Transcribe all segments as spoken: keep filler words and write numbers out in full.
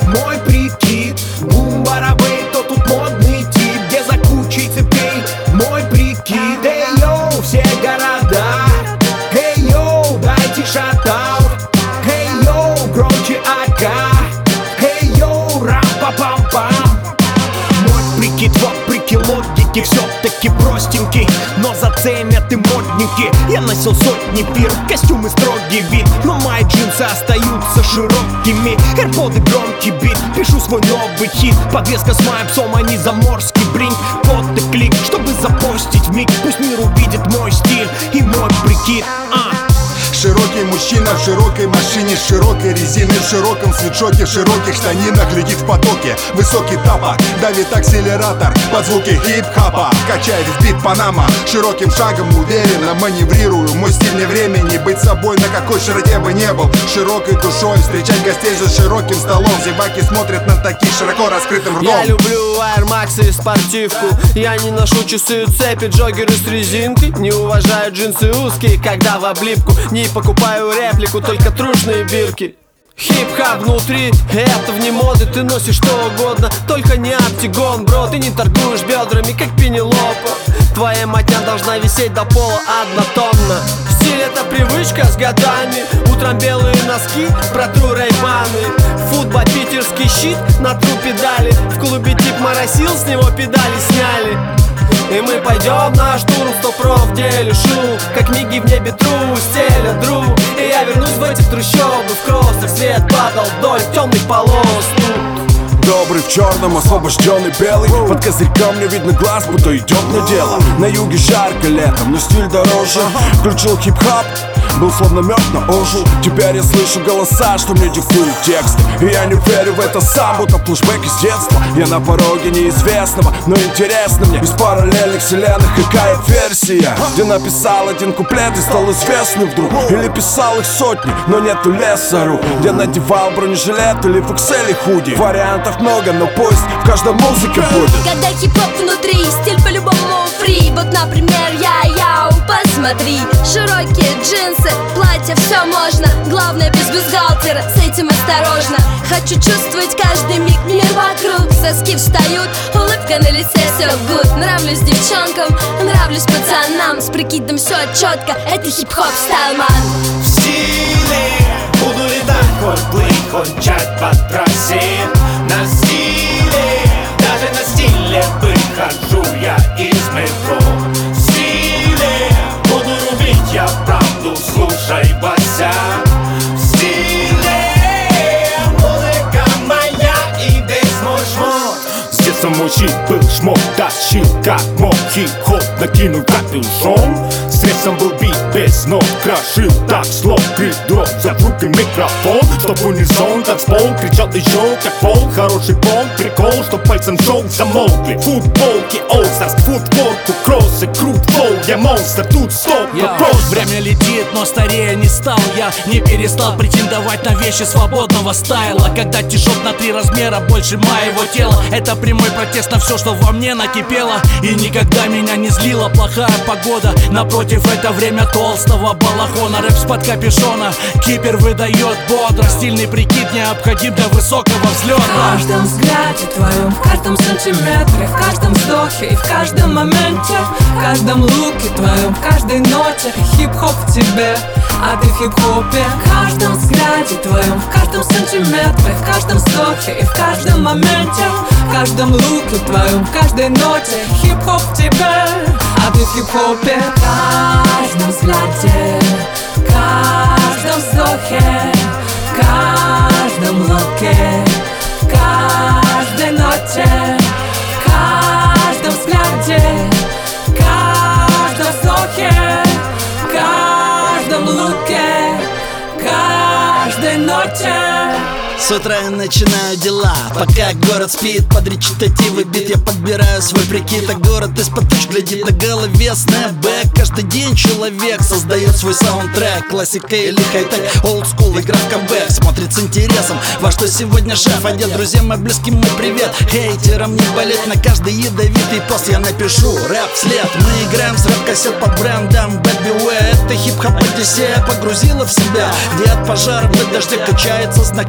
мой прикид. Бум-барабей, то тут модный тип, где за кучей цепей мой прикид. Эй, йоу, все города, эй, йоу, дайте шатаут, эй, йоу, громче АК, эй, йоу, рам-па-пам-пам. Мой прикид, вопреки логике, все-таки простенький, но заценят и модники. Я носил сотни пир, костюмы строгий вид, но мои джинсы остаются широкими. Эрподы громкий бит, пишу свой новый хит. Подвеска с моим псом, а не заморский бринг. Код и клик, чтобы запостить вмиг. Пусть мир увидит мой стиль и мой прикид. а. Широкий мужчина в широкой машине, с широкой резины, в широком свитшоте, в широких штанинах, летит в потоке. Высокий тапок, давит акселератор под звуки хип-хопа. Качает бит Панама, широким шагом уверенно маневрирую. Мой стиль не времени, быть собой на какой широте бы не был. Широкой душой встречать гостей за широким столом. Зеваки смотрят на таких широко раскрытым ртом. Я люблю Air Max и спортивку. Я не ношу часы и цепи, джогеры с резинкой. Не уважаю джинсы узкие, когда в облипку. Не покупаю реплику, только трушные бирки. Хип-хап внутри, это вне моды. Ты носишь что угодно, только не Оптигон, бро. Ты не торгуешь бедрами, как Пенелопа. Твоя матня должна висеть до пола однотонно. Стиль это привычка с годами. Утром белые носки, протру рейбаны. Футбол питерский щит, натру педали. В клубе тип моросил, с него педали сняли. И мы пойдем на штурм, сто проф делю шум. Как миги в небе тру, стелят дру. И я вернусь в эти трущобы, в кроссах свет падал вдоль темных полос. Добрый в черном, освобожденный белый. Под козырьком не видно глаз, будто идет на дело. На юге жарко летом, но стиль дороже. Включил хип-хоп, был словно мед, но ожил. Теперь я слышу голоса, что мне диктуют текст. И я не верю в это сам, будто флешбэк из детства. Я на пороге неизвестного, но интересно мне из параллельных вселенных какая версия, где написал один куплет и стал известным вдруг. Или писал их сотни, но нету лесару. Где надевал бронежилет или в икс эль худи. Вариантов много, но пусть в каждом музыке будет. Когда хип-хоп внутри, стиль по-любому фри. Вот, например, я-яу, посмотри. Широкие джинсы, платье, все можно. Главное без бюстгальтера, с этим осторожно. Хочу чувствовать каждый миг, мир вокруг. Соски встают, улыбка на лице, все good. Нравлюсь девчонкам, нравлюсь пацанам. С прикидом все четко, это хип-хоп стайлман. В стиле буду летать, хоть плыть, хоть мчать по трассе. На стиле, даже на стиле выхожу я из метро. В стиле буду рубить я правду, слушай, Вася. В стиле музыка моя и весь мой шмот. С детства мой щит был шмот, тащил как мог. Хип-хоп накинул капюшон. Средством был бит без нот, крошил так слов, крик, дроп, за рукой микрофон. Чтоб унисон, танцпол, кричал еще как пол. Хороший пол, прикол, чтоб пальцем шоу замолкли. Футболки, олдстарс, футболку, кроссы, крут, флоу. Я монстр, тут стоп, вопрос. Время летит, но старее не стал я. Не перестал претендовать на вещи свободного стайла. Когда тишок на три размера больше моего тела. Это прямой протест на все, что во мне накипело. И никогда меня не злила плохая погода. Напротив, это время толстого балахона. Рэп с-под капюшона, кипер выдает бодро. Стильный прикид необходим для высокого взлета. В каждом взгляде твоем, в каждом сантиметре, в каждом вздохе и в каждом моменте, в каждом луке твоем, в каждой ноте хип-хоп в тебе, а ты в хип-хопе. В каждом взгляде твоем, в каждом сантиметре, в каждом вздохе и в каждом моменте, в каждом луке твоем, в каждой ноте хип-хоп в тебе, а ты в хип-хопе. В каждом взгляде, в каждом вздохе, в каждом луке, в каждой ноте, в каждом взгляде, в каждом вздохе, в каждом луке, в каждой ноте. С утра я начинаю дела, пока город спит. Под речитативы бит я подбираю свой прикид. А город из-под туч глядит на голове снэпбэк. Каждый день человек создает свой саундтрек. Классика или хай-тек, олдскул, игра в камбэк. Смотрит с интересом, во что сегодня шеф одет. Друзьям и близким мой привет. Хейтерам не болеть, на каждый ядовитый пост я напишу рэп вслед. Мы играем с рэп-кассет под брендом Bad Beware. Это хип-хоп Одиссея погрузила в себя, где от пожаров до дождя качается знак вики.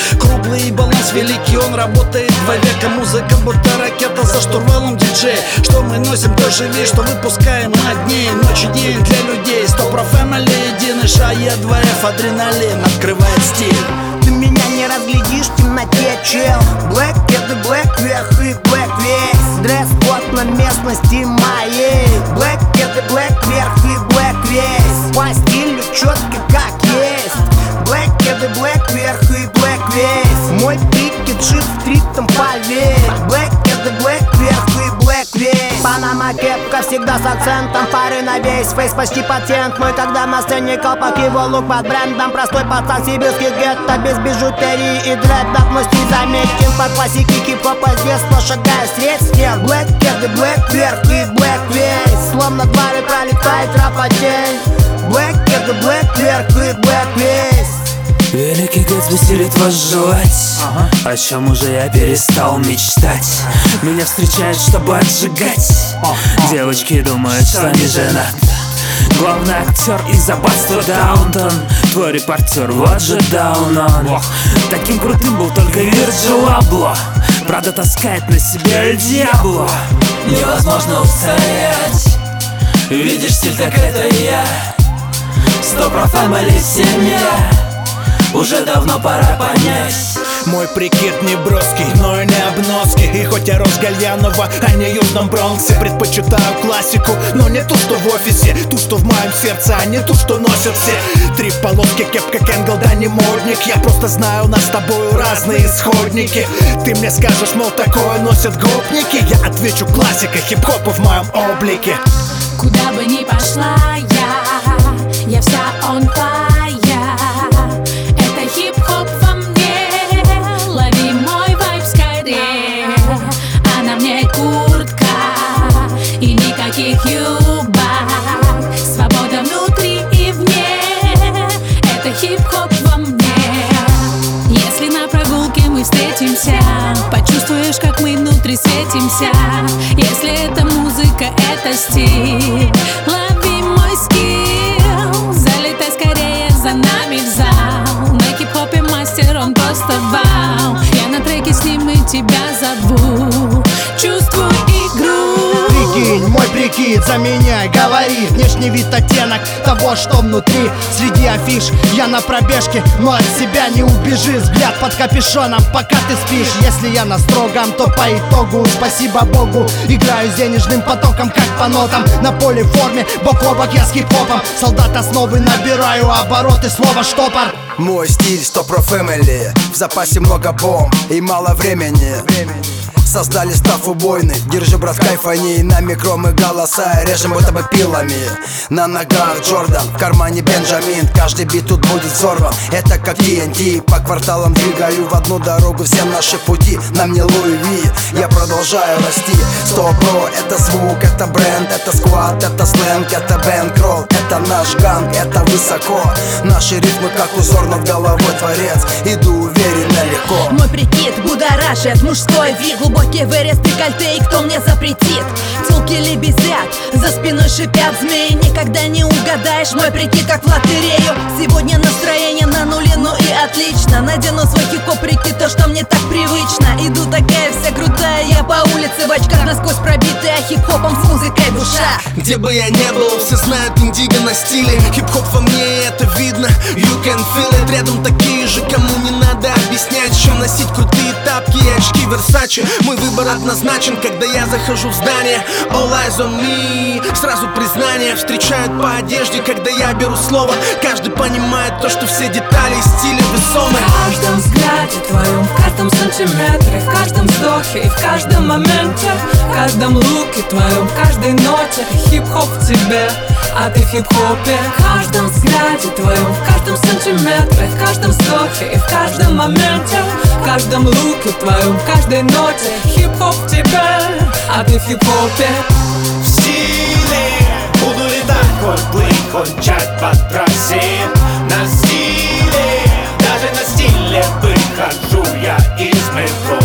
Круглый баланс великий, он работает два века. Музыка будто ракета за штурвалом диджея. Что мы носим, той же вещь, что выпускаем на дне. Ночь и день для людей, сто про фэмили, единый шаг, я два эф, адреналин открывает стиль. Ты меня не разглядишь в темноте, чел. Black это black, вверх и black весь. Дресс-код на местности моей. Black это black, вверх и black весь. По стилю четко как есть. Black это black, вверх и black весь. Мой пикет шит стритом, поверь. Black это black, вверх и black весь. Панама кепка всегда с акцентом. Фары на весь фейс, почти патент мой. Когда на сцене колпак, его лук под брендом. Простой пацан, сибирский гетто, без бижутерии и дредов. Мой стиль заметен по классике хип-хопа. С детства шагая средь стен. Black это black, вверх и black весь. Словно дворы пролетает рапотень. Black это black, вверх и black весь. Великий Гэтсби стилит вас жевать, ага. О чем уже я перестал мечтать. Меня встречают, чтобы отжигать. Девочки думают, что не женат. Главный актер из аббатства Даунтон. Твой репортер, вот же Даун он. Таким крутым был только Вирджил Абло. Правда таскает на себе Эль Диабло. Невозможно устоять. Видишь стиль, так это я. Сто про фэмили, семья. Уже давно пора понять. Мой прикид не броский, но и не обноски. И хоть я рос Гальянова, а не Южном Бронксе, предпочитаю классику, но не ту, что в офисе. Ту, что в моем сердце, а не ту, что носят все. Три полоски, кепка Кенгл, да не модник. Я просто знаю, у нас с тобою разные исходники. Ты мне скажешь, мол, такое носят гопники. Я отвечу, классика хип-хопа в моем облике. Куда бы ни пошла я, я вся on fire. Это хип-хоп во мне, лови мой вайб скорее. А на мне куртка и никаких юбок. Свобода внутри и вне, это хип-хоп во мне. Если на прогулке мы встретимся, почувствуешь, как мы внутри светимся. Если это музыка, это стиль, лови мой скилл. Залетай скорее за нами в зал. На хип-хопе мастер, он просто вау. Я на треке с ним и тебя зову. Чувствуй игру. Прикинь, мой прикид за меня говорит. Внешний вид, оттенок того, что внутри. Среди афиш я на пробежке, но от себя не убежишь. Взгляд под капюшоном, пока ты спишь. Если я на строгом, то по итогу, спасибо Богу, играю с денежным потоком, как по нотам. На поле в форме, бок о бок я с хип-хопом. Солдат основы, набираю обороты, слово штопор. Мой стиль сто про фэмили. В запасе много бомб и мало времени. Создали став убойный. Держи, брат, кайфани. На микро мы голоса режем будто бы пилами. На ногах Джордан, в кармане Бенджамин. Каждый бит тут будет взорван. Это как ти эн ти. По кварталам двигаю в одну дорогу все наши пути. На мне Луи Ви, я продолжаю расти. Сто про, это звук, это бренд, это сквад, это сленг, это бэнкролл. Это наш ганг, это высоко. Наши ритмы как узор над головой творец. Иду уверенно, легко. Мой прикид будоражит, мужской вид. Глубокий вырез, декольте, и кто мне запретит? Тёлки лебезят, за спиной шипят змеи. Никогда не угадаешь мой прикид, как в лотерею. Сегодня настроение на нуле, ну и отлично. Надену свой хип-хоп прикид, то, что мне так привычно. Иду такая вся крутая, я по улице в очках, насквозь пробитая хип-хопом с музыкой в ушах. Где бы я не был, все знают индиго на стиле. Хип-хоп во мне, это видно, you can feel it. Рядом такие же, кому не надо объяснять, чем носить крутые тапки и очки Versace. Мой выбор однозначен, когда я захожу в здание. All eyes on me, сразу признание. Встречают по одежде, когда я беру слово. Каждый понимает то, что все детали и стили весомы. В каждом взгляде твоем, в каждом сантиметре, в каждом вздохе и в каждом моменте, в каждом луке твоем, в каждой ноте. Хип-хоп в тебе, а ты в хип-хопе. В каждом взгляде твоем, в каждом сантиметре, в каждом вздохе и в каждом моменте, в каждом луке твоем, в каждой ноте. Хип-хоп в тебе, а ты в хип-хопе. В стиле буду ли так хоть плыть, хоть мчать по трассе. На стиле, даже на стиле выхожу я из метро.